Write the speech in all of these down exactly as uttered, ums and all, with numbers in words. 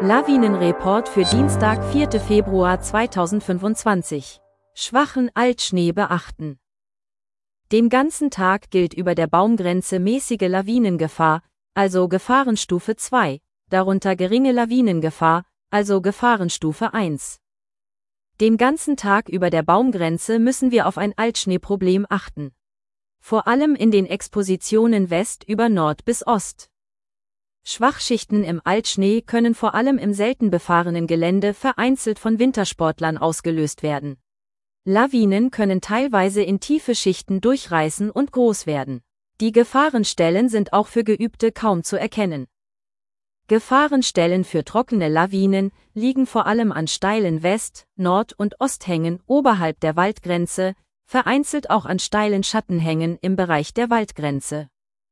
Lawinenreport für Dienstag, vierten Februar zweitausendfünfundzwanzig. Schwachen Altschnee beachten. Den ganzen Tag gilt über der Baumgrenze mäßige Lawinengefahr, also Gefahrenstufe zwei, darunter geringe Lawinengefahr, also Gefahrenstufe eins. Den ganzen Tag über der Baumgrenze müssen wir auf ein Altschneeproblem achten. Vor allem in den Expositionen West über Nord bis Ost. Schwachschichten im Altschnee können vor allem im selten befahrenen Gelände vereinzelt von Wintersportlern ausgelöst werden. Lawinen können teilweise in tiefe Schichten durchreißen und groß werden. Die Gefahrenstellen sind auch für Geübte kaum zu erkennen. Gefahrenstellen für trockene Lawinen liegen vor allem an steilen West-, Nord- und Osthängen oberhalb der Waldgrenze, vereinzelt auch an steilen Schattenhängen im Bereich der Waldgrenze.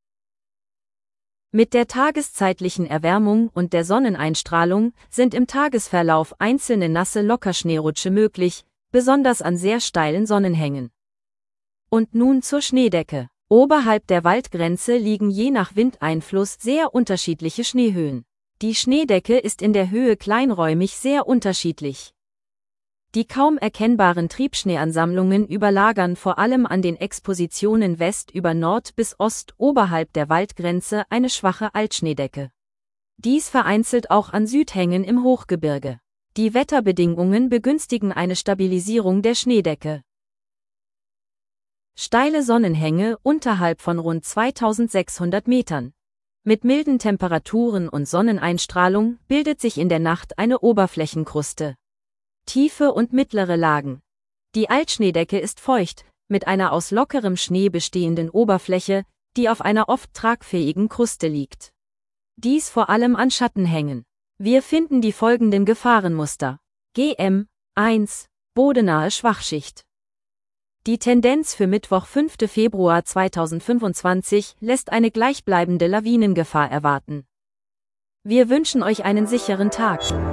Mit der tageszeitlichen Erwärmung und der Sonneneinstrahlung sind im Tagesverlauf einzelne nasse Lockerschneerutsche möglich, besonders an sehr steilen Sonnenhängen. Und nun zur Schneedecke. Oberhalb der Waldgrenze liegen je nach Windeinfluss sehr unterschiedliche Schneehöhen. Die Schneedecke ist in der Höhe kleinräumig sehr unterschiedlich. Die kaum erkennbaren Triebschneeansammlungen überlagern vor allem an den Expositionen West über Nord bis Ost oberhalb der Waldgrenze eine schwache Altschneedecke. Dies vereinzelt auch an Südhängen im Hochgebirge. Die Wetterbedingungen begünstigen eine Stabilisierung der Schneedecke. Steile Sonnenhänge unterhalb von rund zweitausendsechshundert Metern. Mit milden Temperaturen und Sonneneinstrahlung bildet sich in der Nacht eine Oberflächenkruste. Tiefe und mittlere Lagen. Die Altschneedecke ist feucht, mit einer aus lockerem Schnee bestehenden Oberfläche, die auf einer oft tragfähigen Kruste liegt. Dies vor allem an Schattenhängen. Wir finden die folgenden Gefahrenmuster. G M eins, bodenahe Schwachschicht. Die Tendenz für Mittwoch, fünften Februar zweitausendfünfundzwanzig lässt eine gleichbleibende Lawinengefahr erwarten. Wir wünschen euch einen sicheren Tag.